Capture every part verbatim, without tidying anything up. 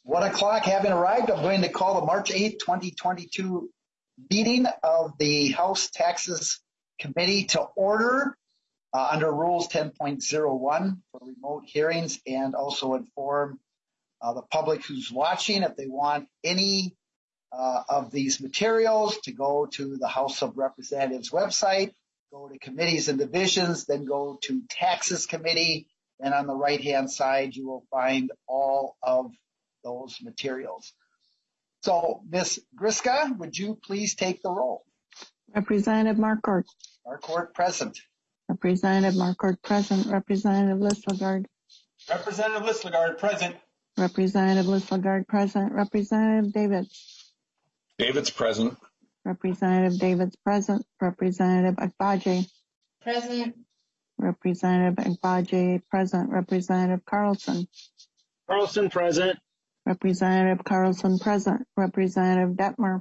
One o'clock having arrived, I'm going to call the March eighth, twenty twenty-two meeting of the House Taxes Committee to order uh, under Rules ten point oh one for remote hearings, and also inform uh, the public who's watching if they want any uh, of these materials to go to the House of Representatives website, go to committees and divisions, then go to Taxes Committee, and on the right-hand side you will find all of those materials. So, Miz Griska, would you please take the roll? Representative Marquardt. Marquardt present. Representative Marquardt present. Representative Listlegard. Representative Listlegard present. Representative Listlegard present. Representative Davids. Davids present. Representative Davids present. Representative Agbaje. Present. Representative Agbaje present. Representative Carlson. Carlson present. Representative Carlson present. Representative Detmer.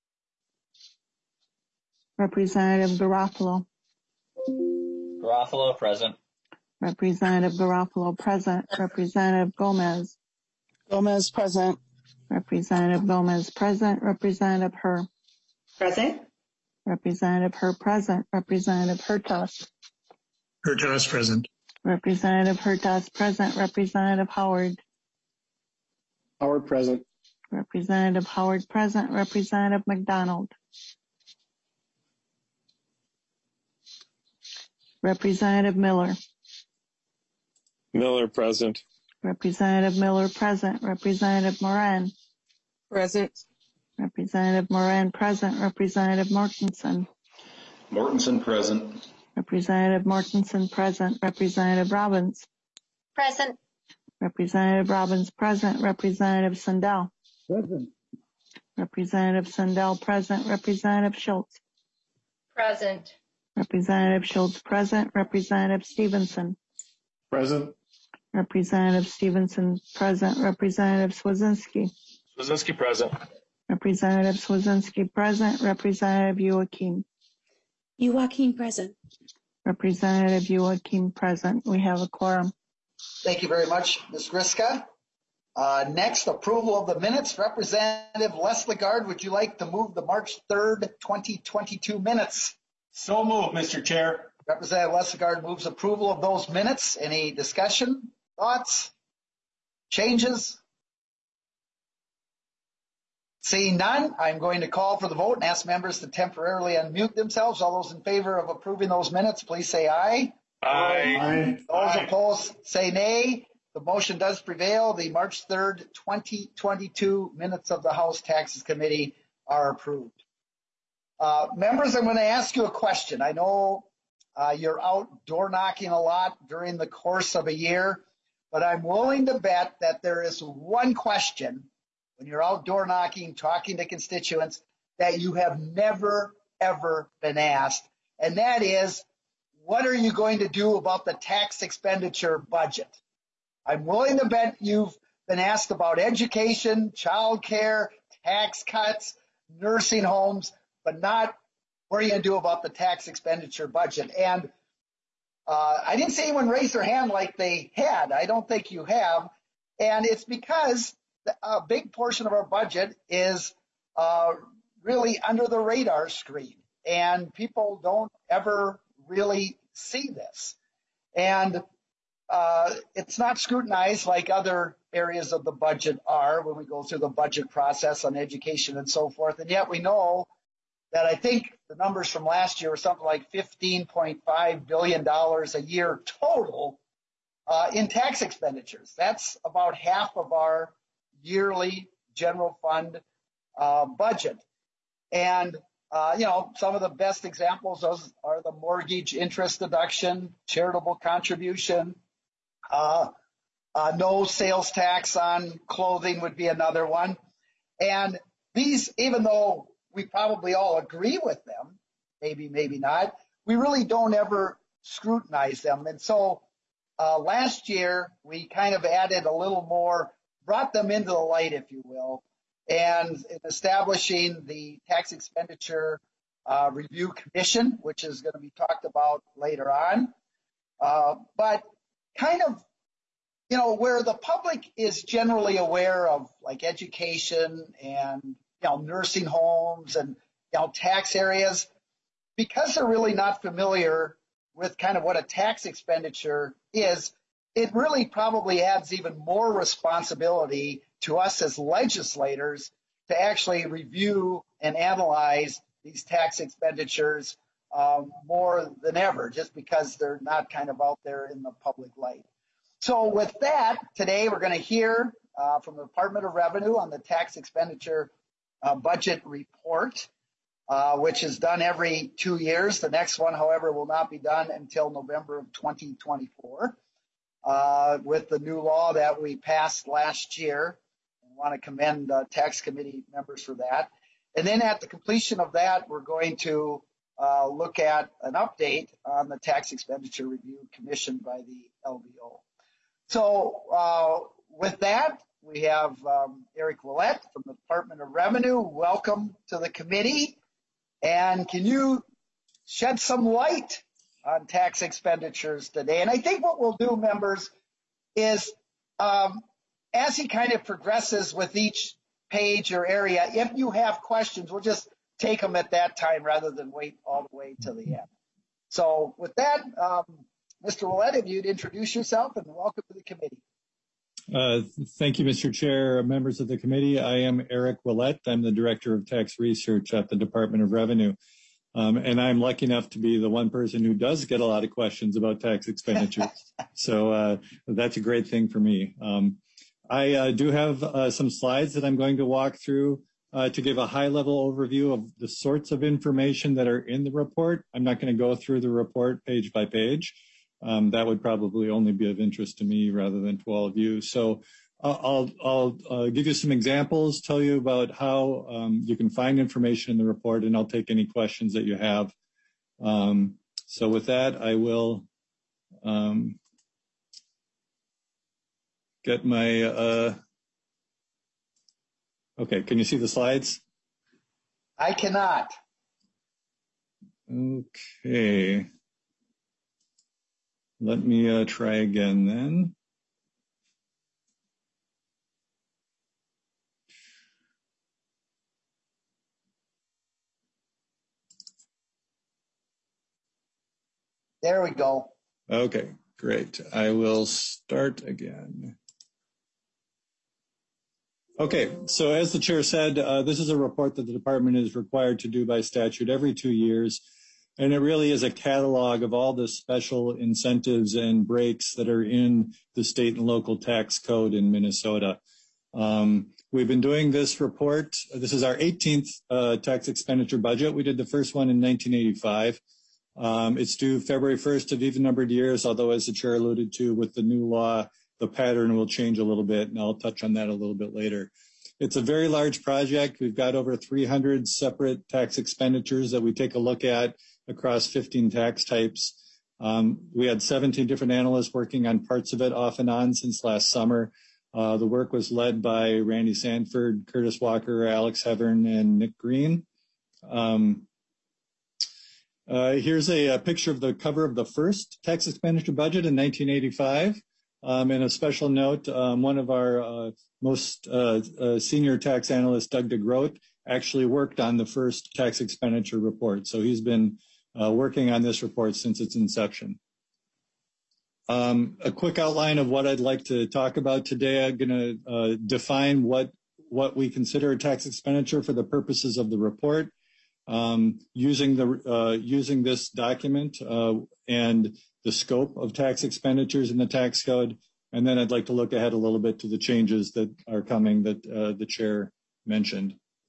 Representative Garofalo. Garofalo present. Representative Garofalo present. Representative Gomez. Gomez present. Representative Gomez present. Representative Herr. Present. Representative Herr present. Representative Hertaus. Hertaus present. Representative Hertaus present. Representative Howard. Howard present. Representative Howard present. Representative McDonald. Representative Miller. Miller present. Representative Miller present. Representative Moran. Present. Representative Moran present. Representative Mortensen. Mortensen present. Representative Mortensen present. Representative Robbins. Present. Representative Robbins present. Representative Sandell. Present. Representative Sandell present. Representative Schultz. Present. Representative Schultz present. Representative Stevenson. Present. Representative Stevenson present. Representative Swazinski. Swazinski present. Representative Swazinski present. Representative Joachim. Joachim present. Representative Joachim present. We have a quorum. Thank you very much, Miz Griska. Uh, next, approval of the minutes. Representative Listlegard, would you like to move the March third, twenty twenty-two minutes? So moved, Mister Chair. Representative Listlegard moves approval of those minutes. Any discussion, thoughts, changes? Seeing none, I'm going to call for the vote and ask members to temporarily unmute themselves. All those in favor of approving those minutes, please say aye. Aye. Aye. Those Aye. opposed, say nay. The motion does prevail. The March third, twenty twenty-two minutes of the House Taxes Committee are approved. Uh, members, I'm going to ask you a question. I know uh, you're out door knocking a lot during the course of a year, but I'm willing to bet that there is one question when you're out door knocking, talking to constituents, that you have never, ever been asked, and that is, what are you going to do about the tax expenditure budget? I'm willing to bet you've been asked about education, child care, tax cuts, nursing homes, but not what are you going to do about the tax expenditure budget. And uh, I didn't see anyone raise their hand like they had. I don't think you have. And it's because a big portion of our budget is uh, really under the radar screen, and people don't ever really see this. And uh, it's not scrutinized like other areas of the budget are when we go through the budget process on education and so forth. And yet we know that I think the numbers from last year were something like fifteen point five billion dollars a year total uh, in tax expenditures. That's about half of our yearly general fund uh, budget. And, uh, you know, some of the best examples are the mortgage interest deduction, charitable contribution, uh, uh, no sales tax on clothing would be another one. And these, even though we probably all agree with them, maybe, maybe not, we really don't ever scrutinize them. And so uh, last year, we kind of added a little more, brought them into the light, if you will, and in establishing the Tax Expenditure uh, Review Commission, which is going to be talked about later on. Uh, but kind of you know, where the public is generally aware of like education and, you know, nursing homes and, you know, tax areas, because they're really not familiar with kind of what a tax expenditure is, it really probably adds even more responsibility to us as legislators to actually review and analyze these tax expenditures um, more than ever, just because they're not kind of out there in the public light. So with that, today we're going to hear uh, from the Department of Revenue on the tax expenditure uh, budget report, uh, which is done every two years. The next one, however, will not be done until November of twenty twenty-four uh, with the new law that we passed last year. I want to commend uh, tax committee members for that. And then at the completion of that, we're going to uh, look at an update on the Tax Expenditure Review commissioned by the L B O. So uh, with that, we have um, Eric Willett from the Department of Revenue. Welcome to the committee. And can you shed some light on tax expenditures today? And I think what we'll do, members, is um, as he kind of progresses with each page or area, if you have questions, we'll just take them at that time rather than wait all the way to the end. So with that, um, Mister Willett, if you'd introduce yourself and welcome to the committee. Uh, thank you, Mister Chair, members of the committee. I am Eric Willett. I'm the Director of Tax Research at the Department of Revenue. Um, and I'm lucky enough to be the one person who does get a lot of questions about tax expenditures. So uh, that's a great thing for me. Um, I uh, do have uh, some slides that I'm going to walk through uh, to give a high-level overview of the sorts of information that are in the report. I'm not going to go through the report page by page. Um, that would probably only be of interest to me rather than to all of you. So uh, I'll, I'll uh, give you some examples, tell you about how um, you can find information in the report, and I'll take any questions that you have. Um, so with that, I will um, get my, uh, okay, can you see the slides? I cannot. Okay. Let me uh, try again then. There we go. Okay, great. I will start again. Okay, so as the chair said, uh, this is a report that the department is required to do by statute every two years. And it really is a catalog of all the special incentives and breaks that are in the state and local tax code in Minnesota. Um, we've been doing this report. This is our eighteenth uh, tax expenditure budget. We did the first one in nineteen eighty-five. Um, it's due February first of even numbered years, although as the chair alluded to with the new law, the pattern will change a little bit, and I'll touch on that a little bit later. It's a very large project. We've got over three hundred separate tax expenditures that we take a look at across fifteen tax types. Um, we had seventeen different analysts working on parts of it off and on since last summer. Uh, the work was led by Randy Sanford, Curtis Walker, Alex Hevern, and Nick Green. Um, uh, here's a, a picture of the cover of the first tax expenditure budget in nineteen eighty-five. Um, and a special note, um, one of our uh, most uh, uh, senior tax analysts, Doug DeGroat, actually worked on the first tax expenditure report. So he's been uh, working on this report since its inception. Um, a quick outline of what I'd like to talk about today. I'm going to uh, define what, what we consider a tax expenditure for the purposes of the report. Um, using, the, uh, using this document uh, and the scope of tax expenditures in the tax code. And then I'd like to look ahead a little bit to the changes that are coming that uh, the chair mentioned.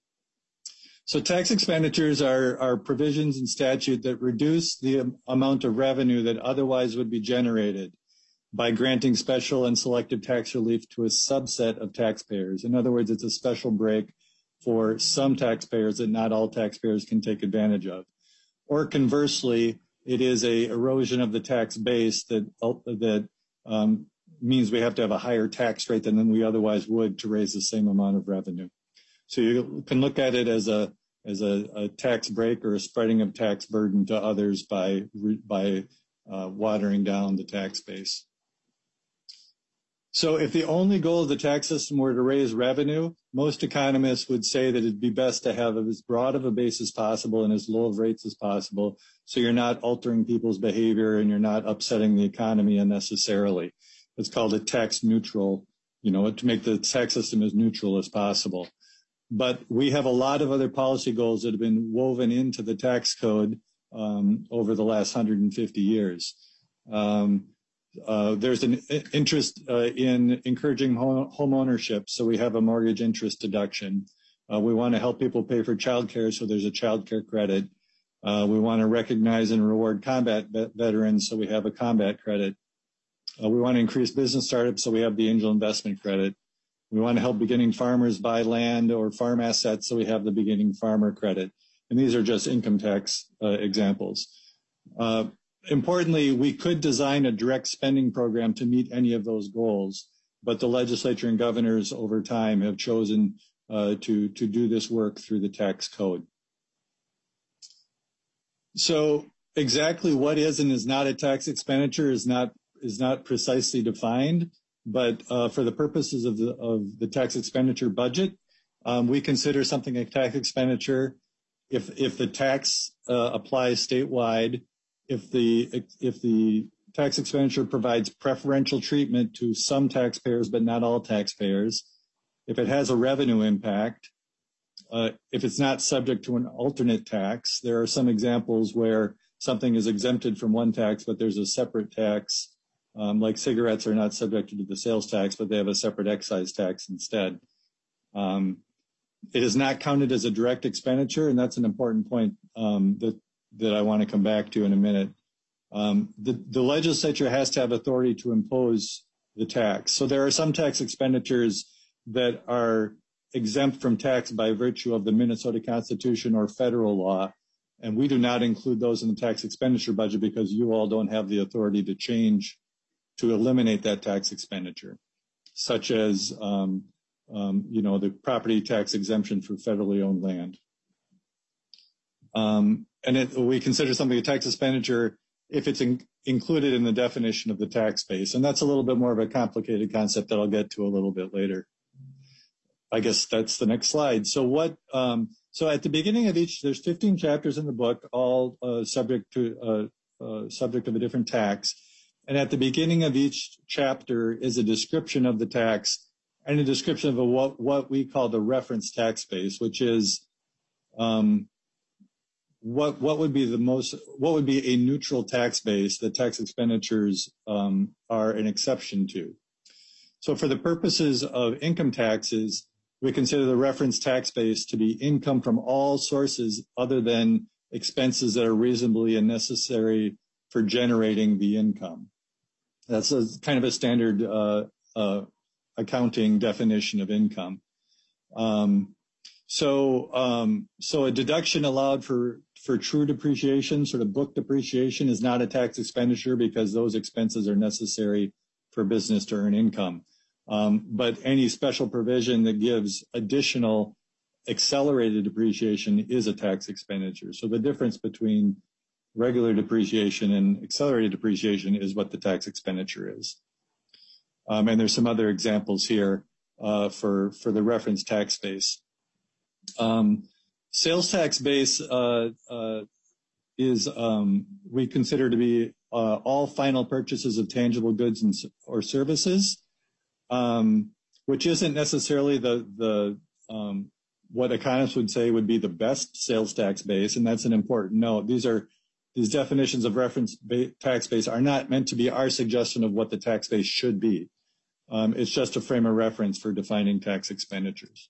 So tax expenditures are, are provisions in statute that reduce the amount of revenue that otherwise would be generated by granting special and selective tax relief to a subset of taxpayers. In other words, it's a special break for some taxpayers that not all taxpayers can take advantage of. Or conversely, it is a erosion of the tax base that, that um, means we have to have a higher tax rate than we otherwise would to raise the same amount of revenue. So you can look at it as a as a, a tax break or a spreading of tax burden to others by by uh, watering down the tax base. So if the only goal of the tax system were to raise revenue, most economists would say that it'd be best to have as broad of a base as possible and as low of rates as possible, so you're not altering people's behavior and you're not upsetting the economy unnecessarily. It's called a tax neutral, you know, to make the tax system as neutral as possible. But we have a lot of other policy goals that have been woven into the tax code um, over the last one hundred fifty years. Um, Uh, there's an interest uh, in encouraging home, home ownership, so we have a mortgage interest deduction. Uh, we want to help people pay for child care, so there's a child care credit. Uh, we want to recognize and reward combat vet- veterans, so we have a combat credit. Uh, we want to increase business startups, so we have the angel investment credit. We want to help beginning farmers buy land or farm assets, so we have the beginning farmer credit. And these are just income tax uh, examples. Uh, Importantly, we could design a direct spending program to meet any of those goals, but the legislature and governors over time have chosen uh, to, to do this work through the tax code. So exactly what is and is not a tax expenditure is not, is not precisely defined, but uh, for the purposes of the, of the tax expenditure budget, um, we consider something a tax expenditure if, if the tax uh, applies statewide, if the if the tax expenditure provides preferential treatment to some taxpayers but not all taxpayers, if it has a revenue impact, uh, if it's not subject to an alternate tax. There are some examples where something is exempted from one tax but there's a separate tax, um, like cigarettes are not subjected to the sales tax but they have a separate excise tax instead. Um, it is not counted as a direct expenditure, and that's an important point um, that that I want to come back to in a minute. Um, the, the legislature has to have authority to impose the tax. So there are some tax expenditures that are exempt from tax by virtue of the Minnesota Constitution or federal law, and we do not include those in the tax expenditure budget because you all don't have the authority to change, to eliminate that tax expenditure, such as, um, um, you know, the property tax exemption for federally owned land. Um, and it, we consider something a tax expenditure if it's in, included in the definition of the tax base. And that's a little bit more of a complicated concept that I'll get to a little bit later. I guess that's the next slide. So what, um, so at the beginning of each, there's fifteen chapters in the book, all uh, subject to, uh, uh, subject of a different tax. And at the beginning of each chapter is a description of the tax and a description of a, what, what we call the reference tax base, which is, um, What what would be the most what would be a neutral tax base that tax expenditures um, are an exception to? So for the purposes of income taxes, we consider the reference tax base to be income from all sources other than expenses that are reasonably and necessary for generating the income. That's a kind of a standard uh, uh, accounting definition of income. Um, so um, so a deduction allowed for for true depreciation, sort of book depreciation, is not a tax expenditure because those expenses are necessary for business to earn income. Um, but any special provision that gives additional accelerated depreciation is a tax expenditure. So the difference between regular depreciation and accelerated depreciation is what the tax expenditure is. Um, and there's some other examples here uh, for, for the reference tax base. Um, Sales tax base uh, uh, is um, we consider to be uh, all final purchases of tangible goods and, or services, um, which isn't necessarily the the um, what economists would say would be the best sales tax base, and that's an important note. These are these definitions of reference ba- tax base are not meant to be our suggestion of what the tax base should be. Um, it's just a frame of reference for defining tax expenditures.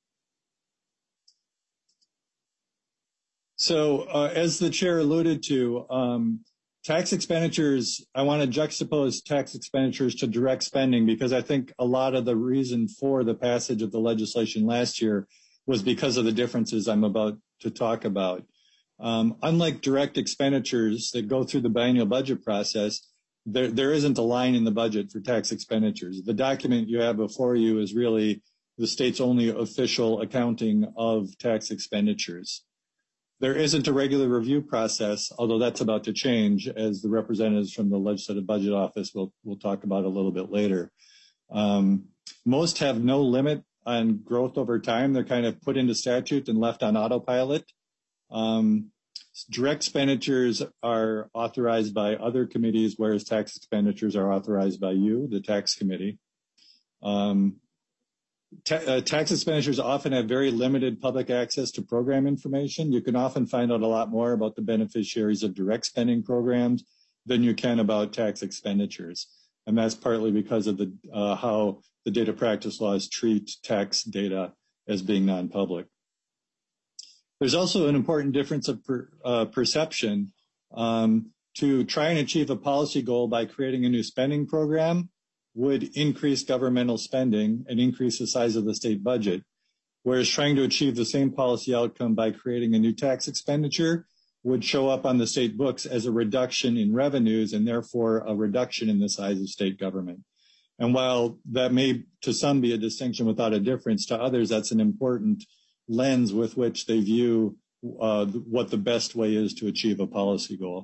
So uh, as the chair alluded to, um, tax expenditures, I want to juxtapose tax expenditures to direct spending because I think a lot of the reason for the passage of the legislation last year was because of the differences I'm about to talk about. Um, unlike direct expenditures that go through the biennial budget process, there, there isn't a line in the budget for tax expenditures. The document you have before you is really the state's only official accounting of tax expenditures. There isn't a regular review process, although that's about to change, as the representatives from the Legislative Budget Office will, will talk about a little bit later. Um, most have no limit on growth over time. They're kind of put into statute and left on autopilot. Um, direct expenditures are authorized by other committees, whereas tax expenditures are authorized by you, the tax committee. Um, ta uh, tax expenditures often have very limited public access to program information. You can often find out a lot more about the beneficiaries of direct spending programs than you can about tax expenditures. And that's partly because of the uh, how the data practice laws treat tax data as being non-public. There's also an important difference of per, uh, perception. Um, to try and achieve a policy goal by creating a new spending program would increase governmental spending and increase the size of the state budget, whereas trying to achieve the same policy outcome by creating a new tax expenditure would show up on the state books as a reduction in revenues and therefore a reduction in the size of state government. And while that may to some be a distinction without a difference, to others that's an important lens with which they view uh, what the best way is to achieve a policy goal.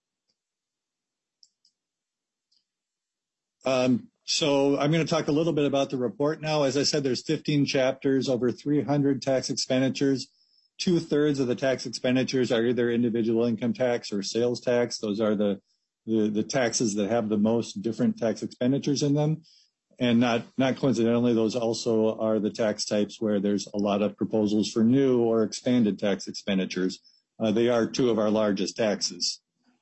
Um, so I'm going to talk a little bit about the report now. As I said, there's fifteen chapters, over three hundred tax expenditures. Two-thirds of the tax expenditures are either individual income tax or sales tax. Those are the, the, the taxes that have the most different tax expenditures in them. And not, not coincidentally, those also are the tax types where there's a lot of proposals for new or expanded tax expenditures. Uh, they are two of our largest taxes.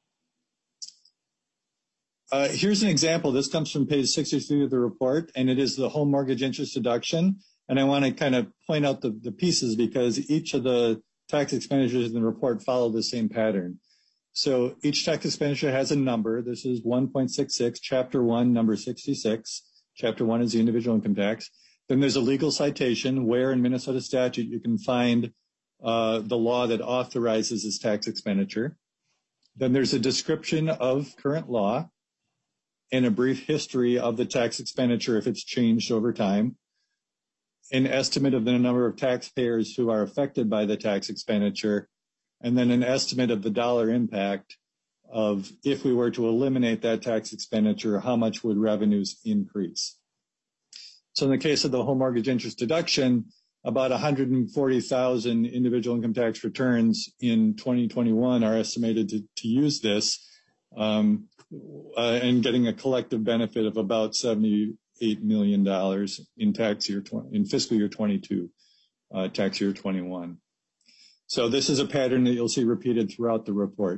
Uh, here's an example. This comes from page sixty-three of the report, and it is the home mortgage interest deduction. And I want to kind of point out the, the pieces because each of the tax expenditures in the report follow the same pattern. So each tax expenditure has a number. This is one point six six, Chapter one, number sixty-six. Chapter one is the individual income tax. Then there's a legal citation where in Minnesota statute you can find uh, the law that authorizes this tax expenditure. Then there's a description of current law and a brief history of the tax expenditure if it's changed over time. An estimate of the number of taxpayers who are affected by the tax expenditure, and then an estimate of the dollar impact of if we were to eliminate that tax expenditure, how much would revenues increase? So in the case of the home mortgage interest deduction, about one hundred forty thousand individual income tax returns in twenty twenty-one are estimated to, to use this um, uh, and getting a collective benefit of about seventy-eight million dollars in tax year in fiscal year twenty-two, uh, tax year twenty-one. So this is a pattern that you'll see repeated throughout the report.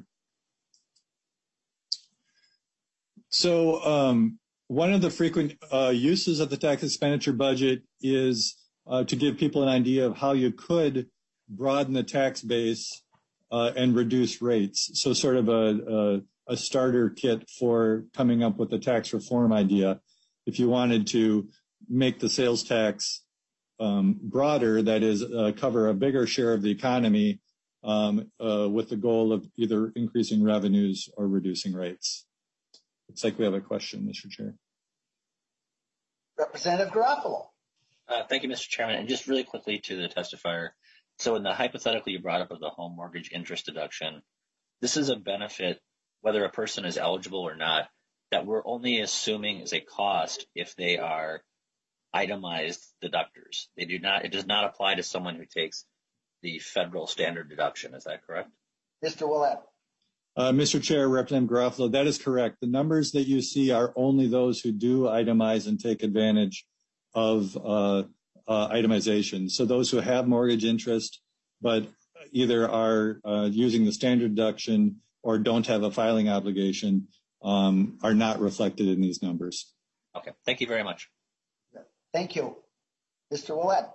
So um, one of the frequent uh, uses of the tax expenditure budget is uh, to give people an idea of how you could broaden the tax base uh, and reduce rates. So sort of a, a, a starter kit for coming up with a tax reform idea. If you wanted to make the sales tax um, broader, that is, uh, cover a bigger share of the economy um, uh, with the goal of either increasing revenues or reducing rates. Looks like we have a question, Mister Chair. Representative Garofalo. Uh, thank you, Mister Chairman. And just really quickly to the testifier. So in the hypothetical you brought up of the home mortgage interest deduction, this is a benefit, whether a person is eligible or not, that we're only assuming is a cost if they are itemized deductors. They do not, it does not apply to someone who takes the federal standard deduction. Is that correct? Mister Willett. Uh, Mister Chair, Representative Garofalo, that is correct. The numbers that you see are only those who do itemize and take advantage of uh, uh, itemization. So those who have mortgage interest, but either are uh, using the standard deduction or don't have a filing obligation, um, are not reflected in these numbers. Okay, thank you very much. Thank you. Mister Willett.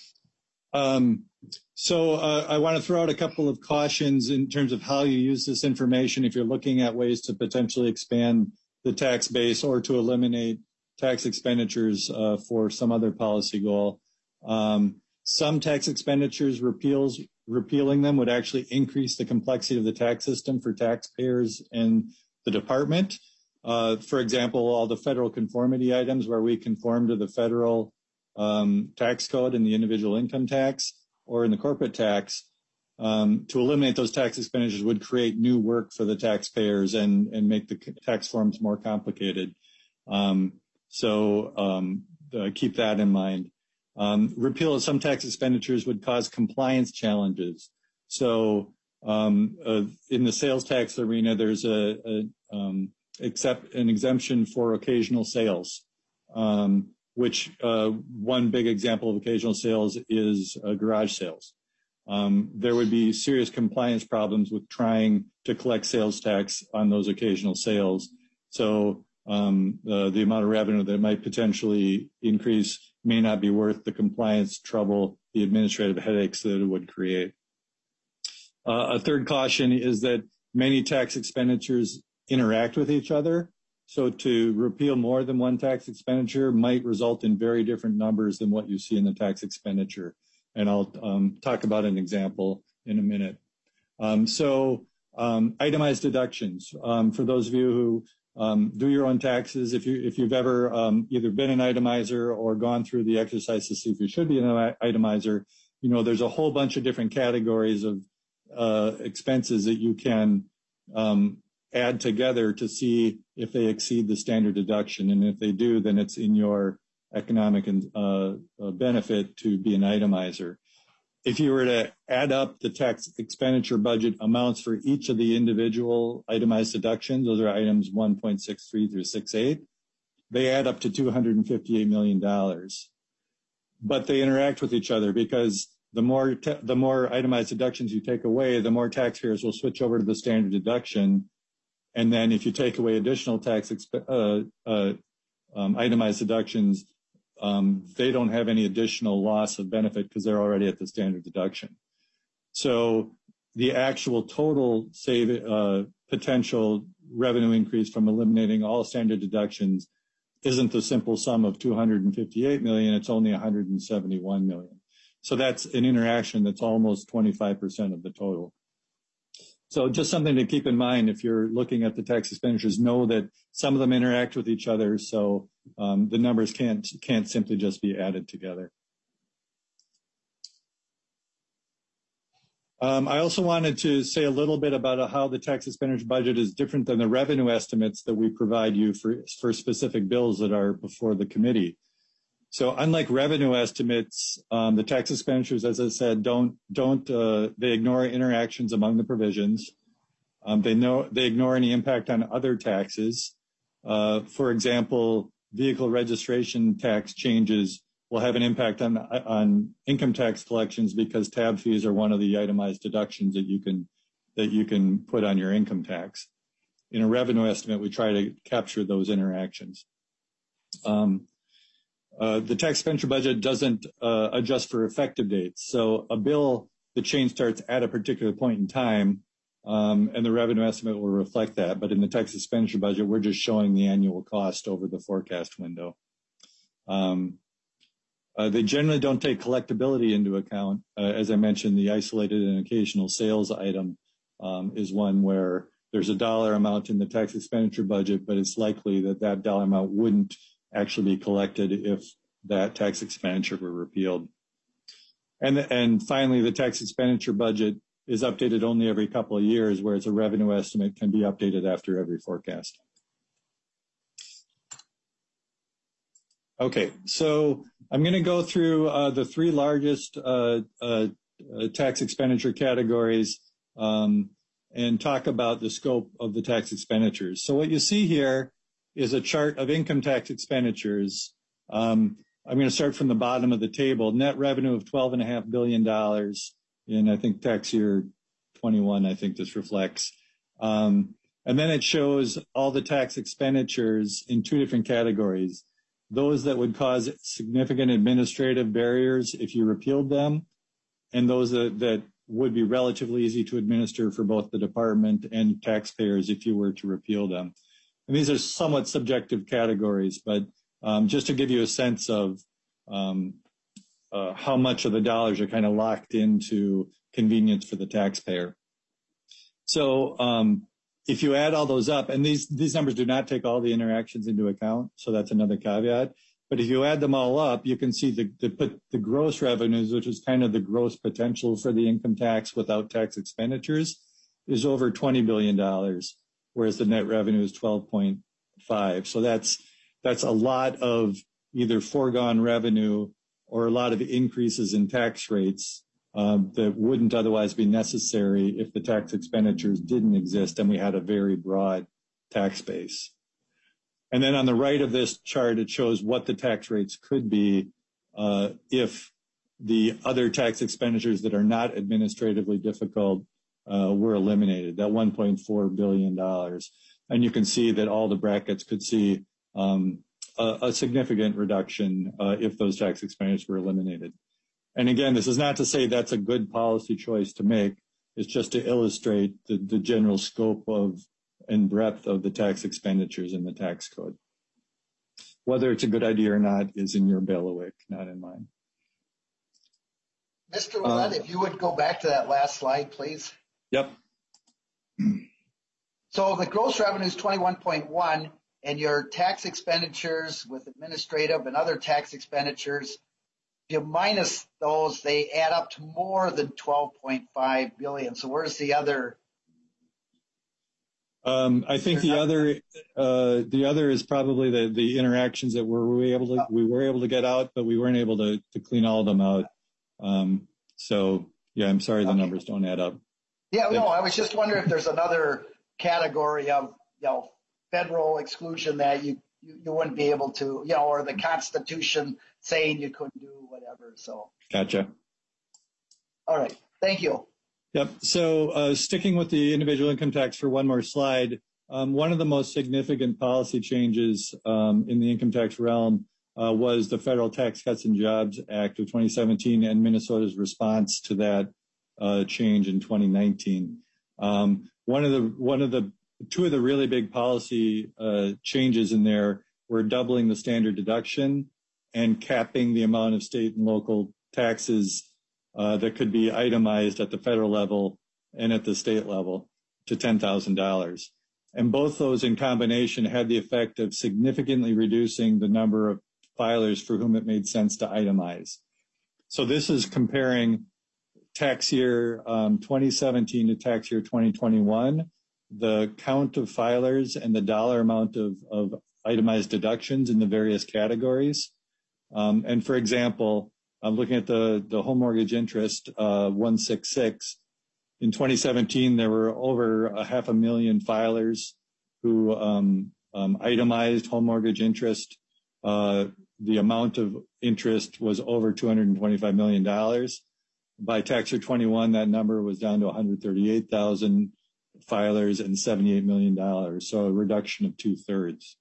Um, so uh, I want to throw out a couple of cautions in terms of how you use this information if you're looking at ways to potentially expand the tax base or to eliminate tax expenditures uh, for some other policy goal. Um, some tax expenditures repeals, repealing them would actually increase the complexity of the tax system for taxpayers and the department. Uh, for example, all the federal conformity items where we conform to the federal um, tax code in the individual income tax or in the corporate tax, um, to eliminate those tax expenditures would create new work for the taxpayers and, and make the tax forms more complicated. Um, So um, uh, keep that in mind. Um, repeal of some tax expenditures would cause compliance challenges. So um, uh, in the sales tax arena, there's a, a um, except an exemption for occasional sales, um, which uh, one big example of occasional sales is uh, garage sales. Um, there would be serious compliance problems with trying to collect sales tax on those occasional sales. So um, uh, the amount of revenue that might potentially increase may not be worth the compliance trouble, the administrative headaches that it would create. Uh, a third caution is that many tax expenditures interact with each other. So to repeal more than one tax expenditure might result in very different numbers than what you see in the tax expenditure. And I'll um, talk about an example in a minute. Um, so um, itemized deductions. Um, for those of you who um, do your own taxes, if, you, if you've ever um, either been an itemizer or gone through the exercise to see if you should be an itemizer, you know, there's a whole bunch of different categories of uh, expenses that you can um, add together to see if they exceed the standard deduction. And if they do, then it's in your economic and uh, uh, benefit to be an itemizer. If you were to add up the tax expenditure budget amounts for each of the individual itemized deductions, those are items one point six three through sixty-eight, they add up to two hundred fifty-eight million dollars. But they interact with each other because the more, the more itemized deductions you take away, the more taxpayers will switch over to the standard deduction. And then if you take away additional tax exp- uh, uh, um, itemized deductions, um, they don't have any additional loss of benefit because they're already at the standard deduction. So the actual total save, uh, potential revenue increase from eliminating all standard deductions isn't the simple sum of two hundred fifty-eight million, it's only one hundred seventy-one million. So that's an interaction that's almost twenty-five percent of the total. So just something to keep in mind if you're looking at the tax expenditures, know that some of them interact with each other, so um, the numbers can't, can't simply just be added together. Um, I also wanted to say a little bit about how the tax expenditure budget is different than the revenue estimates that we provide you for, for specific bills that are before the committee. So unlike revenue estimates, um, the tax expenditures, as I said, don't, don't uh, they ignore interactions among the provisions. Um, they, know, they ignore any impact on other taxes. Uh, for example, vehicle registration tax changes will have an impact on, on income tax collections because tab fees are one of the itemized deductions that you can, that you can put on your income tax. In a revenue estimate, we try to capture those interactions. Um, Uh, the tax expenditure budget doesn't uh, adjust for effective dates. So a bill, the change starts at a particular point in time, um, and the revenue estimate will reflect that. But in the tax expenditure budget, we're just showing the annual cost over the forecast window. Um, uh, they generally don't take collectability into account. Uh, as I mentioned, the isolated and occasional sales item um, is one where there's a dollar amount in the tax expenditure budget, but it's likely that that dollar amount wouldn't actually be collected if that tax expenditure were repealed. And, and finally, the tax expenditure budget is updated only every couple of years, whereas a revenue estimate can be updated after every forecast. Okay, so I'm going to go through uh, the three largest uh, uh, uh, tax expenditure categories um, and talk about the scope of the tax expenditures. So what you see here is a chart of income tax expenditures. Um, I'm going to start from the bottom of the table. Net revenue of twelve point five billion dollars in, I think, tax year twenty-one, I think this reflects. Um, and then it shows all the tax expenditures in two different categories. Those that would cause significant administrative barriers if you repealed them, and those that, that would be relatively easy to administer for both the department and taxpayers if you were to repeal them. And these are somewhat subjective categories, but um, just to give you a sense of um, uh, how much of the dollars are kind of locked into convenience for the taxpayer. So um, if you add all those up, and these, these numbers do not take all the interactions into account, so that's another caveat. But if you add them all up, you can see the, the, the gross revenues, which is kind of the gross potential for the income tax without tax expenditures, is over twenty billion dollars. Whereas the net revenue is twelve point five. So that's that's a lot of either foregone revenue or a lot of increases in tax rates um, that wouldn't otherwise be necessary if the tax expenditures didn't exist and we had a very broad tax base. And then on the right of this chart, it shows what the tax rates could be uh, if the other tax expenditures that are not administratively difficult uh, were eliminated, that one point four billion dollars. And you can see that all the brackets could see um, a, a significant reduction uh, if those tax expenditures were eliminated. And again, this is not to say that's a good policy choice to make. It's just to illustrate the, the general scope of and breadth of the tax expenditures in the tax code. Whether it's a good idea or not is in your bailiwick, not in mine. Mister Willett, uh, if you would go back to that last slide, please. Yep. So the gross revenue is twenty-one point one, and your tax expenditures with administrative and other tax expenditures, if you minus those, they add up to more than twelve point five billion dollars. So where's the other? Um, I think the other, uh, the other is probably the, the interactions that were we able to, we were able to get out, but we weren't able to, to clean all of them out. Um, so yeah, I'm sorry, the okay. numbers don't add up. Yeah, no, I was just wondering if there's another category of, you know, federal exclusion that you, you, you wouldn't be able to, you know, or the Constitution saying you couldn't do whatever. So. Gotcha. All right. Thank you. Yep. So uh, sticking with the individual income tax for one more slide, um, one of the most significant policy changes um, in the income tax realm uh, was the Federal Tax Cuts and Jobs Act of twenty seventeen and Minnesota's response to that uh, change in twenty nineteen. Um, one of the one of the two of the really big policy uh, changes in there were doubling the standard deduction and capping the amount of state and local taxes Uh, that could be itemized at the federal level and at the state level to ten thousand dollars. And both those in combination had the effect of significantly reducing the number of filers for whom it made sense to itemize. So this is comparing tax year um, twenty seventeen to tax year twenty twenty-one, the count of filers and the dollar amount of, of itemized deductions in the various categories. Um, and for example, I'm looking at the, the home mortgage interest, uh, one sixty-six. In twenty seventeen, there were over a half a million filers who um, um, itemized home mortgage interest. Uh, the amount of interest was over two hundred twenty-five million dollars. By tax year twenty-one, that number was down to one hundred thirty-eight thousand filers and seventy-eight million dollars, so a reduction of two-thirds.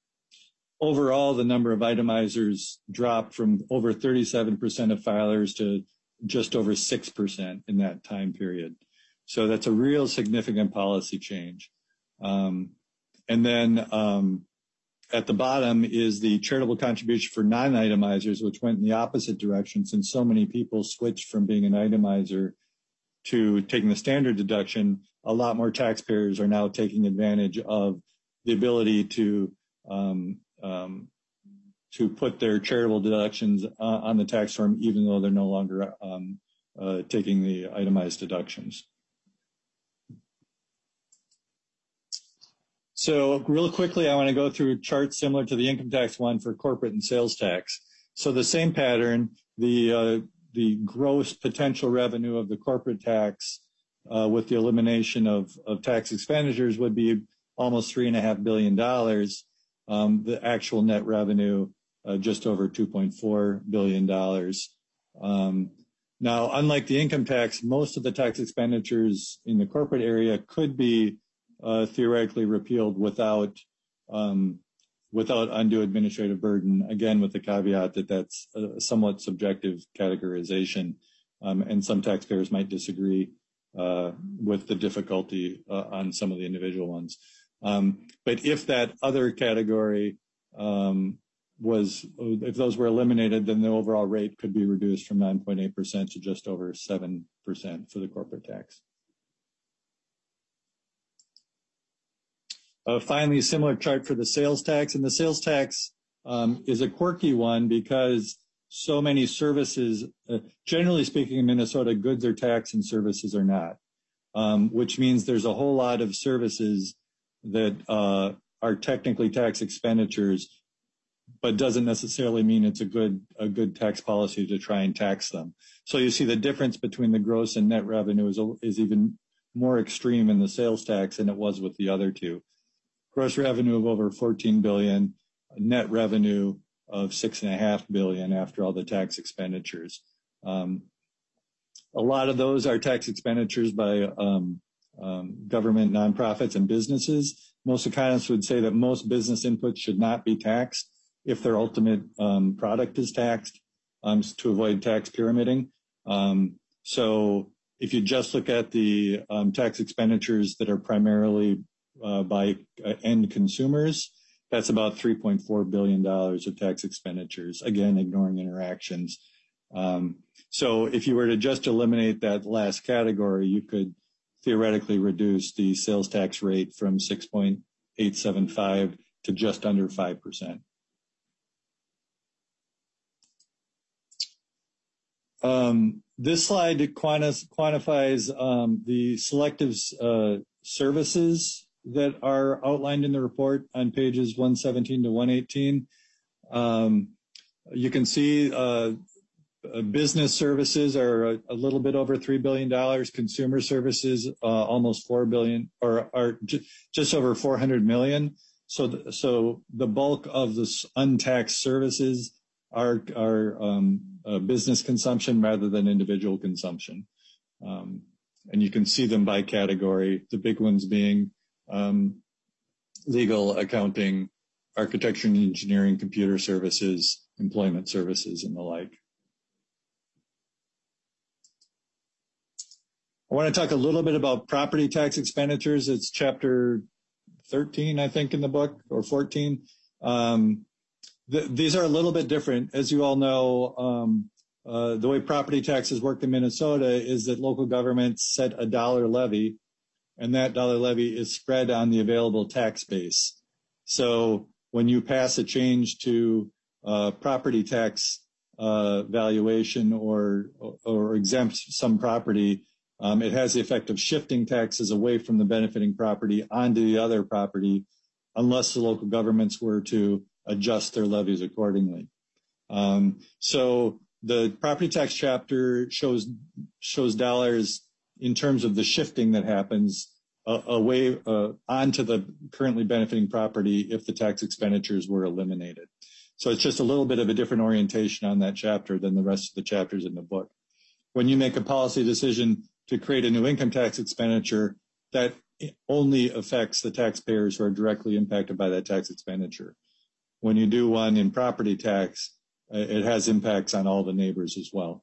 Overall, the number of itemizers dropped from over thirty-seven percent of filers to just over six percent in that time period. So that's a real significant policy change. Um, and then um, at the bottom is the charitable contribution for non-itemizers, which went in the opposite direction since so many people switched from being an itemizer to taking the standard deduction. A lot more taxpayers are now taking advantage of the ability to um, Um, to put their charitable deductions uh, on the tax form, even though they're no longer um, uh, taking the itemized deductions. So real quickly, I want to go through charts similar to the income tax one for corporate and sales tax. So the same pattern, the, uh, the gross potential revenue of the corporate tax uh, with the elimination of, of tax expenditures would be almost three and a half billion dollars. Um, the actual net revenue, uh, just over two point four billion dollars. Um, now, unlike the income tax, most of the tax expenditures in the corporate area could be uh, theoretically repealed without um, without undue administrative burden, again, with the caveat that that's a somewhat subjective categorization, um, and some taxpayers might disagree uh, with the difficulty uh, on some of the individual ones. Um, but if that other category um, was, if those were eliminated, then the overall rate could be reduced from nine point eight percent to just over seven percent for the corporate tax. Uh, finally, a similar chart for the sales tax. And the sales tax um, is a quirky one because so many services, uh, generally speaking in Minnesota, goods are taxed and services are not, um, which means there's a whole lot of services that uh, are technically tax expenditures, but doesn't necessarily mean it's a good a good tax policy to try and tax them. So you see the difference between the gross and net revenue is, is even more extreme in the sales tax than it was with the other two. Gross revenue of over fourteen billion dollars, net revenue of six and a half billion after all the tax expenditures. Um, a lot of those are tax expenditures by um, um, government, nonprofits, and businesses. Most economists would say that most business inputs should not be taxed if their ultimate um, product is taxed um, to avoid tax pyramiding. Um, so if you just look at the um, tax expenditures that are primarily uh, by uh, end consumers, that's about three point four billion dollars of tax expenditures, again, ignoring interactions. Um, so if you were to just eliminate that last category, you could theoretically reduce the sales tax rate from six point eight seven five to just under five percent. Um, this slide quanti- quantifies um, the selective uh, services that are outlined in the report on pages one seventeen to one eighteen. Um, you can see uh, business services are a, a little bit over three billion dollars. Consumer services uh, almost four billion dollars, or are ju- just over four hundred million dollars. So, th- so the bulk of the untaxed services are, are um, uh, business consumption rather than individual consumption. Um, and you can see them by category, the big ones being um, legal, accounting, architecture and engineering, computer services, employment services, and the like. I want to talk a little bit about property tax expenditures. It's chapter thirteen, I think, in the book, or fourteen. Um, th- these are a little bit different. As you all know, um, uh, the way property taxes work in Minnesota is that local governments set a dollar levy, and that dollar levy is spread on the available tax base. So when you pass a change to uh, property tax uh, valuation or, or, or exempt some property, Um, it has the effect of shifting taxes away from the benefiting property onto the other property, unless the local governments were to adjust their levies accordingly. Um, so the property tax chapter shows shows dollars in terms of the shifting that happens uh, away uh, onto the currently benefiting property if the tax expenditures were eliminated. So it's just a little bit of a different orientation on that chapter than the rest of the chapters in the book. When you make a policy decision to create a new income tax expenditure, that only affects the taxpayers who are directly impacted by that tax expenditure. When you do one in property tax, it has impacts on all the neighbors as well.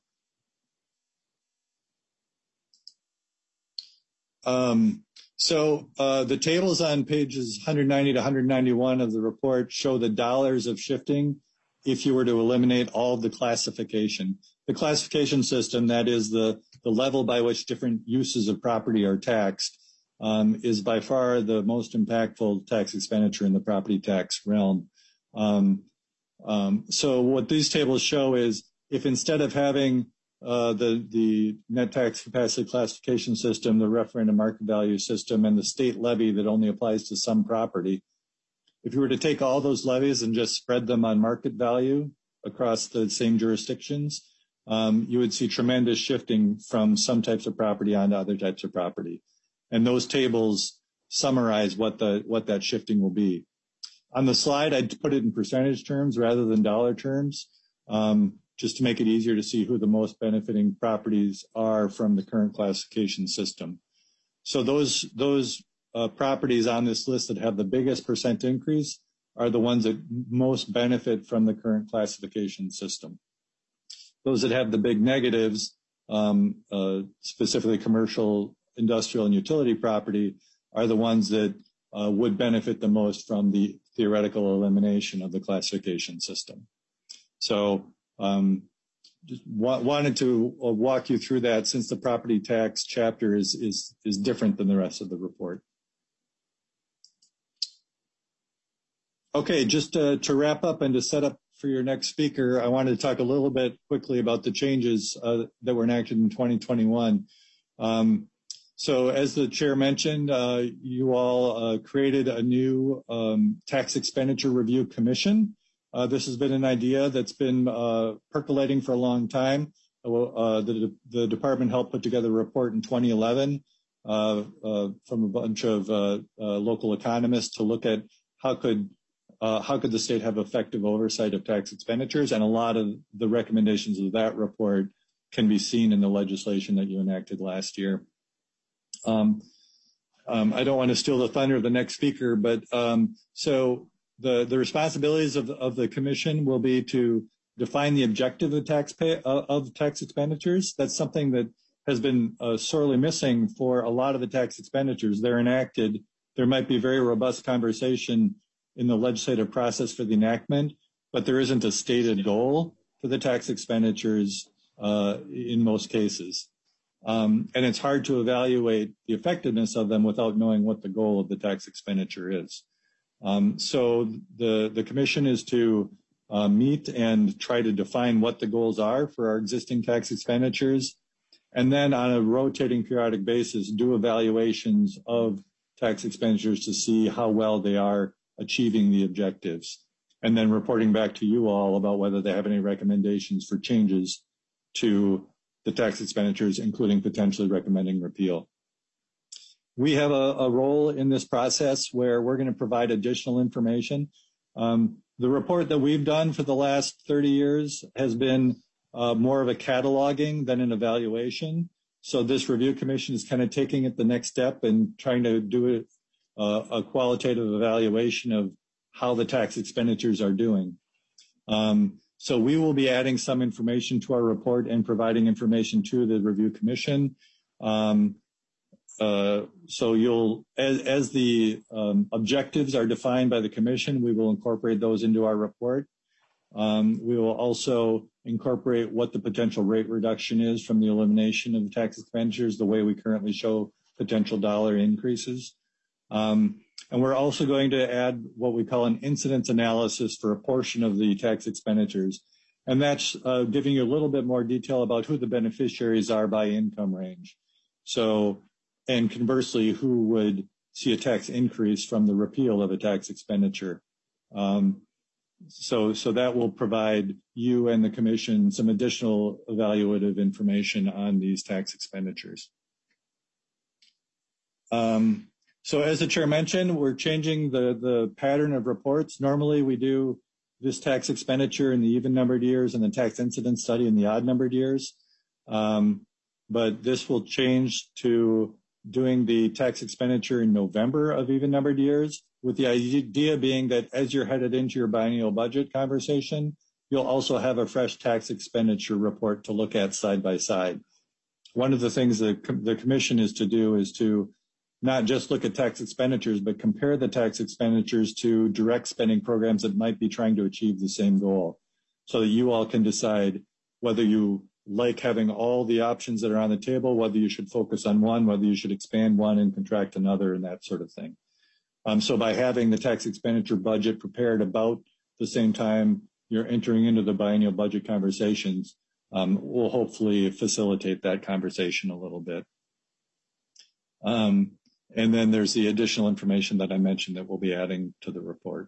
Um, so uh, the tables on pages one ninety to one ninety-one of the report show the dollars of shifting if you were to eliminate all of the classification. The classification system, that is the, the level by which different uses of property are taxed, um, is by far the most impactful tax expenditure in the property tax realm. Um, um, so what these tables show is if instead of having uh, the, the net tax capacity classification system, the referendum market value system, and the state levy that only applies to some property, if you were to take all those levies and just spread them on market value across the same jurisdictions, um, you would see tremendous shifting from some types of property onto other types of property. And those tables summarize what the what that shifting will be. On the slide, I'd put it in percentage terms rather than dollar terms, um, just to make it easier to see who the most benefiting properties are from the current classification system. So those those Uh, properties on this list that have the biggest percent increase are the ones that most benefit from the current classification system. Those that have the big negatives, um, uh, specifically commercial, industrial, and utility property, are the ones that uh, would benefit the most from the theoretical elimination of the classification system. So um, just wa- wanted to uh, walk you through that, since the property tax chapter is, is, is different than the rest of the report. Okay, just to, to wrap up and to set up for your next speaker, I wanted to talk a little bit quickly about the changes uh, that were enacted in twenty twenty-one. Um, so as the chair mentioned, uh, you all uh, created a new um, tax expenditure review commission Uh, this has been an idea that's been uh, percolating for a long time. Uh, the, the department helped put together a report in twenty eleven uh, uh, from a bunch of uh, uh, local economists to look at how could uh, how could the state have effective oversight of tax expenditures, and a lot of the recommendations of that report can be seen in the legislation that you enacted last year. Um, um, I don't want to steal the thunder of the next speaker, but um, so the the responsibilities of of the commission will be to define the objective of tax pay, uh, of tax expenditures. That's something that has been uh, sorely missing for a lot of the tax expenditures. They're enacted. There might be very robust conversation in the legislative process for the enactment, but there isn't a stated goal for the tax expenditures uh, in most cases. Um, and it's hard to evaluate the effectiveness of them without knowing what the goal of the tax expenditure is. Um, so the, the commission is to Uh, meet and try to define what the goals are for our existing tax expenditures, and then on a rotating periodic basis do evaluations of tax expenditures to see how well they are achieving the objectives, and then reporting back to you all about whether they have any recommendations for changes to the tax expenditures, including potentially recommending repeal. We have a, a role in this process where we're going to provide additional information. Um, The report that we've done for the last thirty years has been uh, more of a cataloging than an evaluation. So this review commission is kind of taking it the next step and trying to do a, uh, a qualitative evaluation of how the tax expenditures are doing. Um, so we will be adding some information to our report and providing information to the review commission. Um, Uh, so you'll, as, as the um, objectives are defined by the commission, we will incorporate those into our report. Um, we will also incorporate what the potential rate reduction is from the elimination of the tax expenditures, the way we currently show potential dollar increases. Um, and we're also going to add what we call an incidence analysis for a portion of the tax expenditures. And that's uh, giving you a little bit more detail about who the beneficiaries are by income range. So, and conversely, who would see a tax increase from the repeal of a tax expenditure. Um, so, so that will provide you and the commission some additional evaluative information on these tax expenditures. Um, so as the chair mentioned, we're changing the, the pattern of reports. Normally we do this tax expenditure in the even-numbered years and the tax incidence study in the odd-numbered years. Um, but this will change to doing the tax expenditure in November of even-numbered years, with the idea being that as you're headed into your biennial budget conversation, you'll also have a fresh tax expenditure report to look at side by side. One of the things that the commission is to do is to not just look at tax expenditures, but compare the tax expenditures to direct spending programs that might be trying to achieve the same goal, so that you all can decide whether you like having all the options that are on the table, whether you should focus on one, whether you should expand one and contract another, and that sort of thing. Um, so by having the tax expenditure budget prepared about the same time you're entering into the biennial budget conversations, um, will hopefully facilitate that conversation a little bit. Um, and then there's the additional information that I mentioned that we'll be adding to the report.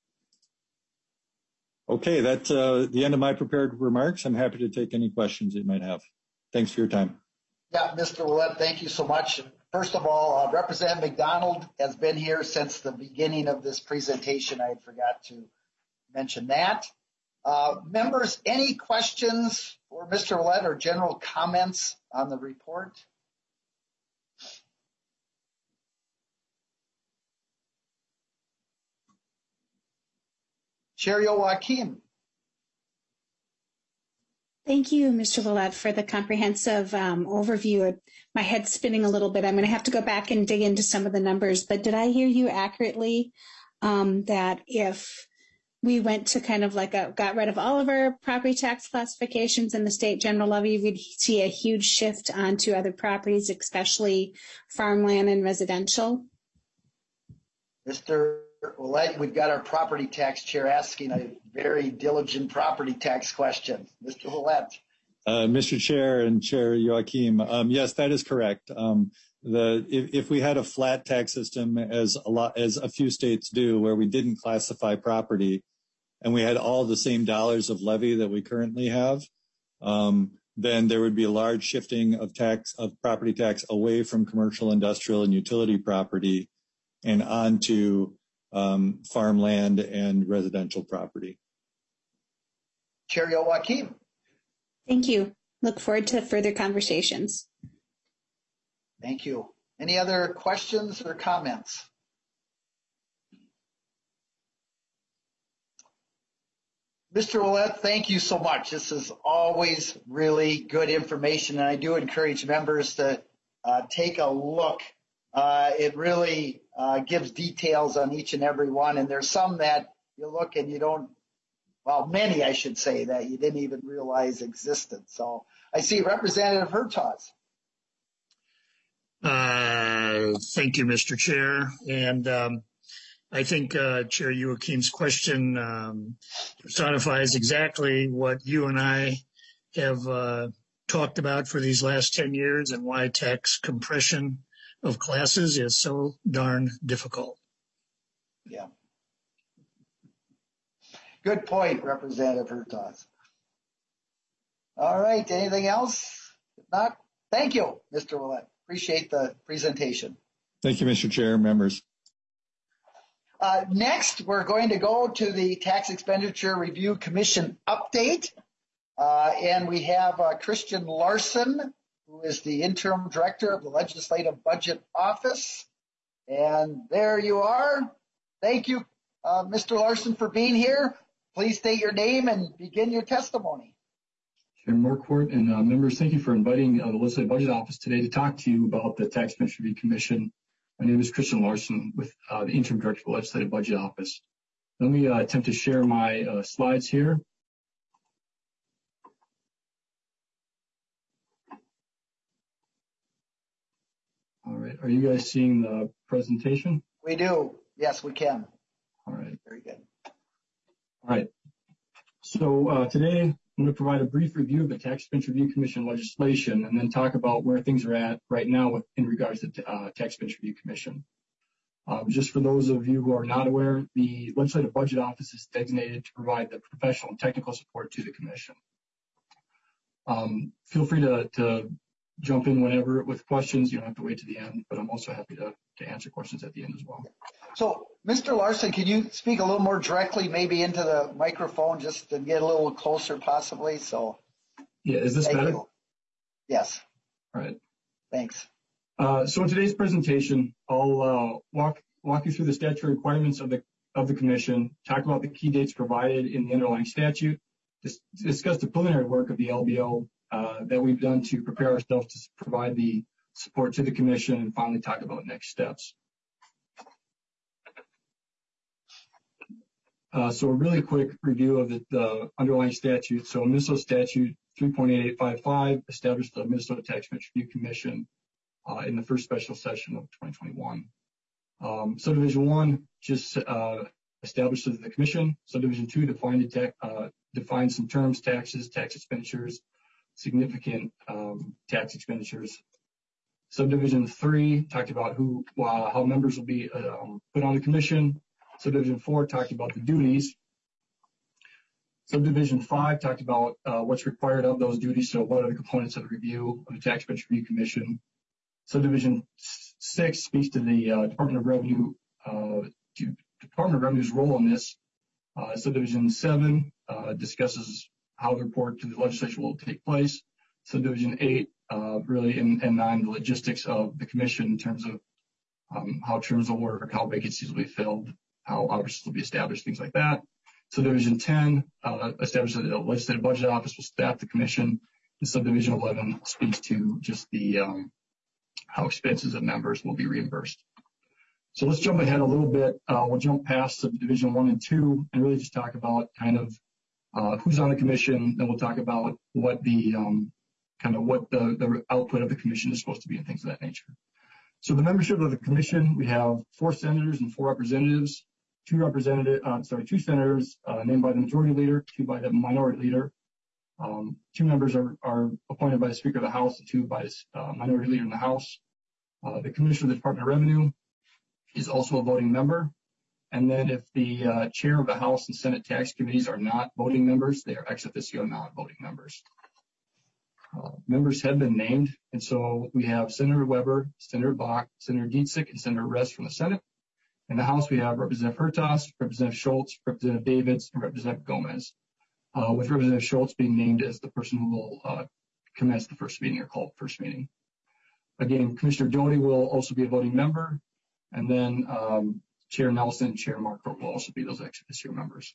Okay, that's uh, the end of my prepared remarks. I'm happy to take any questions that you might have. Thanks for your time. Yeah, Mister Ouellette, thank you so much. First of all, uh, Representative McDonald has been here since the beginning of this presentation. I forgot to mention that. Uh, members, any questions for Mister Ouellette or general comments on the report? Chair Youakim. Thank you, Mister Ouellette, for the comprehensive um, overview. My head's spinning a little bit. I'm going to have to go back and dig into some of the numbers, but did I hear you accurately um, that if we went to kind of like a, got rid of all of our property tax classifications in the state general levy, we'd see a huge shift onto other properties, especially farmland and residential? Mister Ouellette, we've got our property tax chair asking a very diligent property tax question. Mister Ouellette. Uh, Mister Chair and Chair Youakim, um, yes, that is correct. Um, the if, if we had a flat tax system, as a lot as a few states do, where we didn't classify property, and we had all the same dollars of levy that we currently have, um, then there would be a large shifting of tax, of property tax away from commercial, industrial, and utility property and onto um, farmland and residential property. Chair Youakim. Thank you. Look forward to further conversations. Thank you. Any other questions or comments? Mister Ouellette, thank you so much. This is always really good information, and I do encourage members to uh, take a look. Uh, it really uh, gives details on each and every one, and there's some that you look and you don't, well, many, I should say, that you didn't even realize existed. So I see Representative Hertaus. Uh, thank you, Mister Chair. And um, I think uh, Chair Youakim's question um, personifies exactly what you and I have uh, talked about for these last ten years and why tax compression of classes is so darn difficult. Yeah. Good point, Representative Hertaus. All right, anything else? If not, thank you, Mister Ouellette. Appreciate the presentation. Thank you, Mister Chair, members. Uh, next, we're going to go to the Tax Expenditure Review Commission update. Uh, and we have uh, Christian Larson, who is the interim director of the Legislative Budget Office. And there you are. Thank you, uh, Mister Larson, for being here. Please state your name and begin your testimony. Chairman Marquardt and uh, members, thank you for inviting uh, the Legislative Budget Office today to talk to you about the Tax Expenditure Review Commission. My name is Christian Larson with uh, the Interim Director of the Legislative Budget Office. Let me uh, attempt to share my uh, slides here. All right, are you guys seeing the presentation? We do. Yes, we can. All right. Very good. All right. So uh, today, I'm going to provide a brief review of the Tax Expenditure Review Commission legislation and then talk about where things are at right now with, in regards to the uh, Tax Expenditure Review Commission. Um, just for those of you who are not aware, the Legislative Budget Office is designated to provide the professional and technical support to the Commission. Um, feel free to, to jump in whenever with questions. You don't have to wait to the end, but I'm also happy to, to answer questions at the end as well. So, Mister Larson, can you speak a little more directly, maybe into the microphone, just to get a little closer, possibly? So, yeah, is this better? You. Yes. All right. Thanks. Uh, so in today's presentation, I'll uh, walk walk you through the statutory requirements of the of the Commission, talk about the key dates provided in the underlying statute, dis- discuss the preliminary work of the L B O uh, that we've done to prepare ourselves to provide the support to the Commission, and finally talk about next steps. Uh, so a really quick review of the, the underlying statute. So Minnesota Statute three point eight eight five five established the Minnesota Tax Expenditure Review Commission uh, in the first special session of twenty twenty-one. Um, Subdivision one just uh, establishes the commission. Subdivision two defined, the uh, defined some terms, taxes, tax expenditures, significant um, tax expenditures. Subdivision three talked about who, uh, how members will be um, put on the commission. Subdivision four talked about the duties. Subdivision five talked about uh, what's required of those duties. So what are the components of the review of the Tax Expenditure Review Commission? Subdivision six speaks to the uh, Department of Revenue, uh, to Department of Revenue's role in this. Uh, Subdivision seven uh, discusses how the report to the legislature will take place. Subdivision eight uh, really and, and nine, the logistics of the commission in terms of um, how terms will work, how vacancies will be filled, how offices will be established, things like that. Subdivision ten uh, establishes that the Legislative Budget Office will staff the commission. And Subdivision eleven speaks to just the um, how expenses of members will be reimbursed. So let's jump ahead a little bit. Uh, we'll jump past Subdivision one and two and really just talk about kind of uh, who's on the commission. Then we'll talk about what the um, kind of what the, the output of the commission is supposed to be and things of that nature. So the membership of the commission, we have four senators and four representatives. Two representative, uh, sorry, two senators uh, named by the majority leader, two by the minority leader. Um, two members are, are appointed by the Speaker of the House, and two by the uh, minority leader in the House. Uh, the Commissioner of the Department of Revenue is also a voting member. And then if the uh, chair of the House and Senate tax committees are not voting members, they are ex officio non-voting members. Uh, members have been named, and so we have Senator Weber, Senator Bach, Senator Dietzig, and Senator Rest from the Senate. In the House, we have Representative Hertas, Representative Schultz, Representative Davids, and Representative Gomez, uh, with Representative Schultz being named as the person who will uh, commence the first meeting or call the first meeting. Again, Commissioner Doty will also be a voting member, and then um, Chair Nelson and Chair Markert will also be those ex officio members.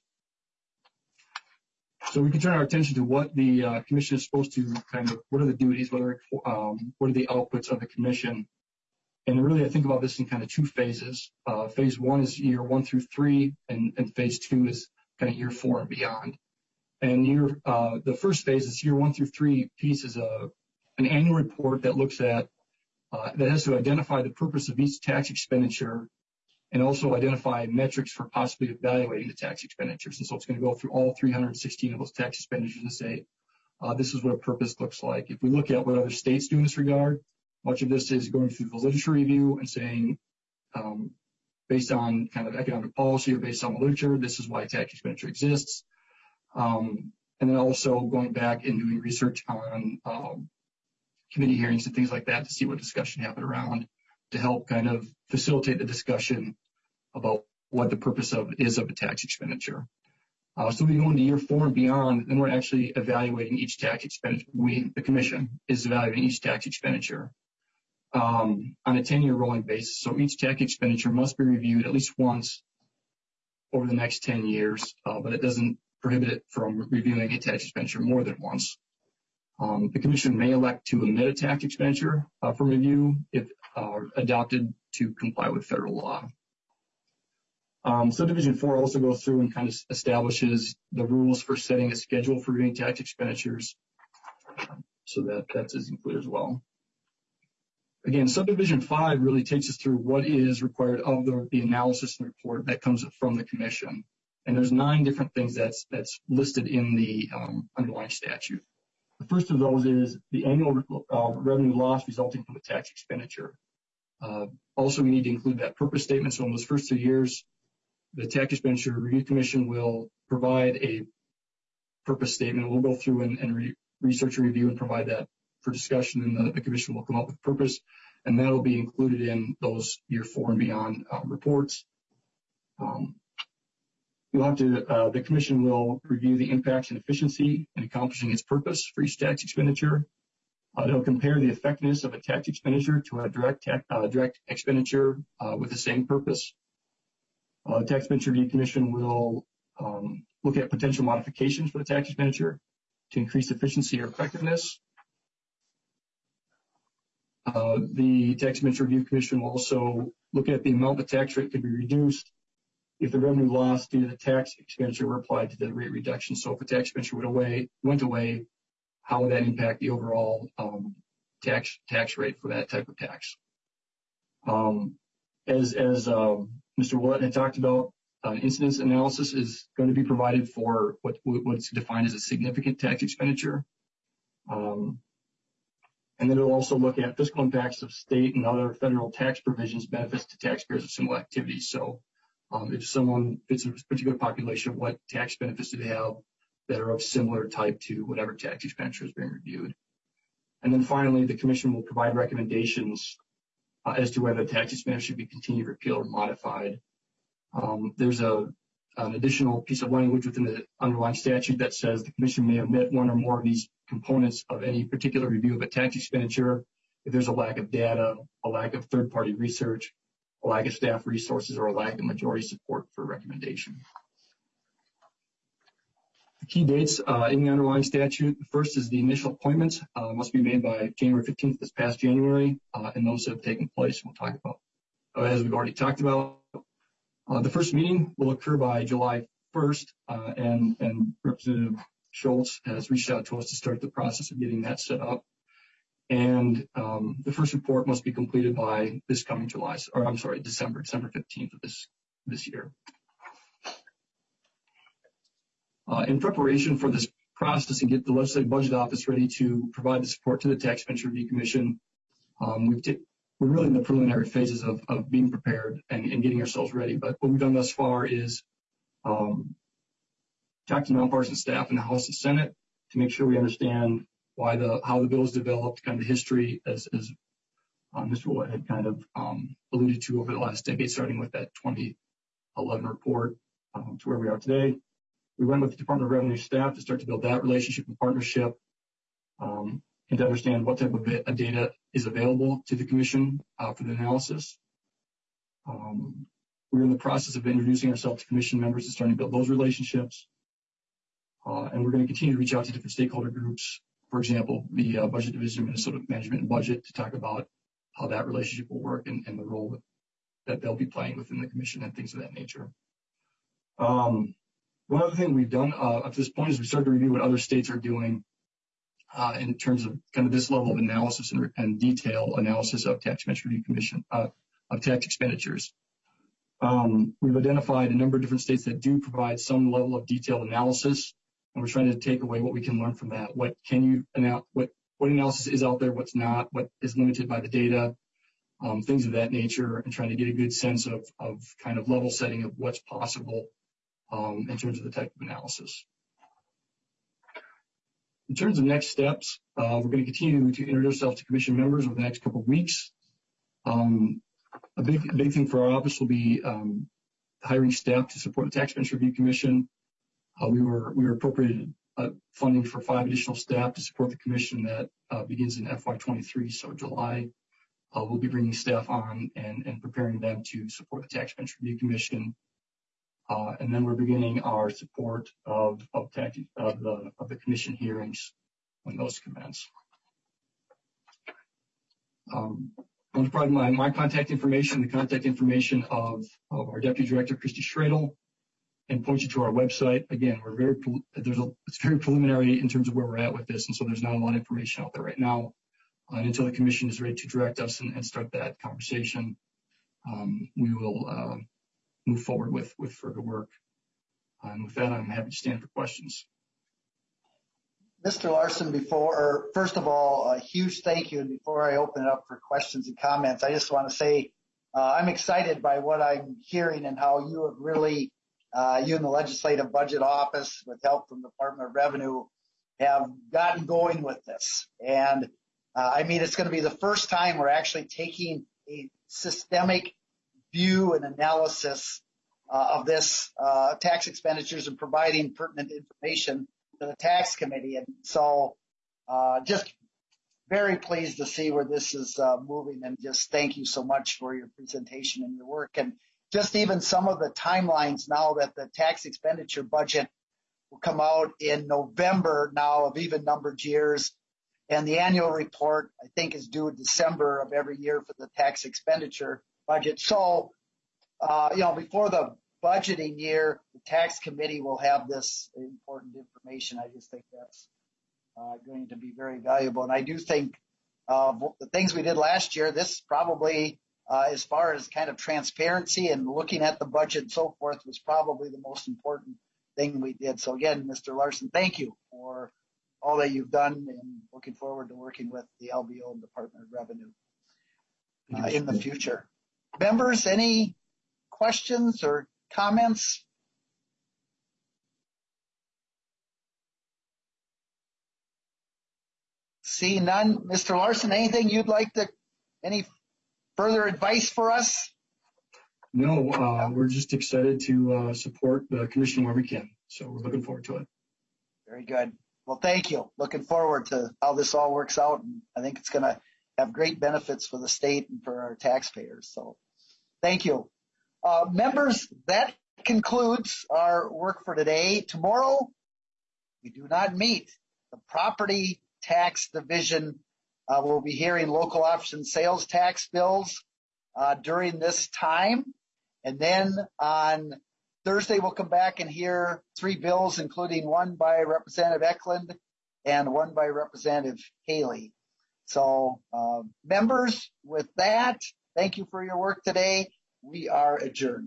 So we can turn our attention to what the uh, commission is supposed to kind of, what are the duties, what are, um, what are the outputs of the commission? And really, I think about this in kind of two phases. Uh, phase one is year one through three, and, and phase two is kind of year four and beyond. And year, uh, the first phase is year one through three piece is a, an annual report that looks at, uh, that has to identify the purpose of each tax expenditure and also identify metrics for possibly evaluating the tax expenditures. And so it's going to go through all three hundred sixteen of those tax expenditures and say, uh, this is what a purpose looks like. If we look at what other states do in this regard, much of this is going through the literature review and saying, um, based on kind of economic policy or based on the literature, this is why tax expenditure exists. Um, and then also going back and doing research on um, committee hearings and things like that to see what discussion happened around to help kind of facilitate the discussion about what the purpose of is of a tax expenditure. Uh, so we go into year four and beyond, then we're actually evaluating each tax expenditure. We, the commission, is evaluating each tax expenditure um, on a ten-year rolling basis. So each tax expenditure must be reviewed at least once over the next ten years, uh, but it doesn't prohibit it from reviewing a tax expenditure more than once. Um, the commission may elect to omit a tax expenditure uh, from review if uh, adopted to comply with federal law. Um, subdivision four also goes through and kind of establishes the rules for setting a schedule for reviewing tax expenditures, so that that's included as well. Again, subdivision five really takes us through what is required of the, the analysis and report that comes from the commission. And there's nine different things that's that's listed in the um, underlying statute. The first of those is the annual uh, revenue loss resulting from the tax expenditure. Uh, also, we need to include that purpose statement. So in those first two years, the Tax Expenditure Review Commission will provide a purpose statement. We'll go through and, and re research and review and provide that for discussion, and the, the commission will come up with purpose, and that'll be included in those year four and beyond uh, reports. Um, You'll have to, uh, the commission will review the impacts and efficiency in accomplishing its purpose for each tax expenditure. Uh, it'll compare the effectiveness of a tax expenditure to a direct, tax, uh, direct expenditure uh, with the same purpose. Uh, the Tax Expenditure Review Commission will um, look at potential modifications for the tax expenditure to increase efficiency or effectiveness. Uh, the Tax Expenditure Review Commission will also look at the amount the tax rate could be reduced if the revenue loss due to the tax expenditure were applied to the rate reduction. So if the tax expenditure went away, went away, how would that impact the overall um, tax tax rate for that type of tax? Um, as as um, Mister Willett had talked about, an uh, incidence analysis is going to be provided for what what's defined as a significant tax expenditure. Um, and then it'll also look at fiscal impacts of state and other federal tax provisions, benefits to taxpayers of similar activities. So Um, if someone fits a particular population, what tax benefits do they have that are of similar type to whatever tax expenditure is being reviewed? And then finally, the commission will provide recommendations uh, as to whether the tax expenditure should be continued, repealed, or modified. Um, there's a, an additional piece of language within the underlying statute that says the commission may omit one or more of these components of any particular review of a tax expenditure if there's a lack of data, a lack of third-party research, a lack of staff resources, or a lack of majority support for recommendation. The key dates uh, in the underlying statute: the first is the initial appointments uh, must be made by January fifteenth, this past January, uh, and those have taken place. We'll talk about, uh, as we've already talked about. Uh, the first meeting will occur by July first, uh, and, and Representative Schultz has reached out to us to start the process of getting that set up. And um, the first report must be completed by this coming July, or I'm sorry, December, December fifteenth of this, this year. Uh, in preparation for this process and get the Legislative Budget Office ready to provide the support to the Tax Expenditure Review Commission, um, we've, we've we're really in the preliminary phases of, of being prepared and, and getting ourselves ready. But what we've done thus far is um, talk to nonpartisan staff in the House and Senate to make sure we understand why the how the bill is developed, kind of the history, as, as uh, Mister Willett had kind of um, alluded to over the last decade, starting with that twenty eleven report um, to where we are today. We went with the Department of Revenue staff to start to build that relationship and partnership um, and to understand what type of data is available to the Commission uh, for the analysis. Um, we're in the process of introducing ourselves to Commission members and starting to build those relationships. Uh, and we're going to continue to reach out to different stakeholder groups, for example, the uh, Budget Division of Minnesota Management and Budget, to talk about how that relationship will work and, and the role that, that they'll be playing within the Commission and things of that nature. Um, one other thing we've done uh, up to this point is we started to review what other states are doing uh, in terms of kind of this level of analysis and, and detail analysis of Tax Expenditure Review Commission, uh, of tax expenditures. Um, we've identified a number of different states that do provide some level of detailed analysis, and we're trying to take away what we can learn from that. What can you anal- what what analysis is out there, what's not, what is limited by the data, um, things of that nature, and trying to get a good sense of of kind of level setting of what's possible um, in terms of the type of analysis. In terms of next steps, uh, we're going to continue to introduce ourselves to Commission members over the next couple of weeks. Um, a big a big thing for our office will be um, hiring staff to support the Tax Expenditure Review Commission. Uh, we were we were appropriated uh, funding for five additional staff to support the commission that uh, begins in F Y twenty-three. So July, uh, we'll be bringing staff on and, and preparing them to support the Tax Expenditure Review Commission. Uh, and then we're beginning our support of of, tax, of the of the commission hearings when those commence. Um, I want to provide my, my contact information, the contact information of, of our Deputy Director, Christy Schradel, and point you to our website. Again, we're very, there's a, it's very preliminary in terms of where we're at with this, and so there's not a lot of information out there right now. Uh, until the commission is ready to direct us and, and start that conversation, um, we will uh, move forward with, with further work. And with that, I'm happy to stand for questions. Mister Larson, before, or first of all, a huge thank you. And before I open it up for questions and comments, I just want to say uh, I'm excited by what I'm hearing and how you have really, uh, you and the Legislative Budget Office, with help from the Department of Revenue, have gotten going with this. And uh, I mean, it's going to be the first time we're actually taking a systemic view and analysis uh, of this uh, tax expenditures and providing pertinent information to the tax committee. And so uh, just very pleased to see where this is uh, moving, and just thank you so much for your presentation and your work. And just even some of the timelines now that the tax expenditure budget will come out in November now of even numbered years. And the annual report, I think, is due in December of every year for the tax expenditure budget. So, uh, you know, before the budgeting year, the tax committee will have this important information. I just think that's uh, going to be very valuable. And I do think uh, the things we did last year, this probably, uh, as far as kind of transparency and looking at the budget and so forth, was probably the most important thing we did. So again, Mister Larson, thank you for all that you've done, and looking forward to working with the L B O and Department of Revenue uh, in the future. Members, any questions or comments? See none. Mister Larson, anything you'd like to, any further advice for us? No, uh, we're just excited to uh, support the commission where we can. So we're looking forward to it. Very good. Well, thank you. Looking forward to how this all works out. And I think it's going to have great benefits for the state and for our taxpayers. So thank you. Uh, members, that concludes our work for today. Tomorrow, we do not meet. The Property Tax Division uh, will be hearing local option sales tax bills uh, during this time. And then on Thursday, we'll come back and hear three bills, including one by Representative Eklund and one by Representative Haley. So, uh, members, with that, thank you for your work today. We are adjourned.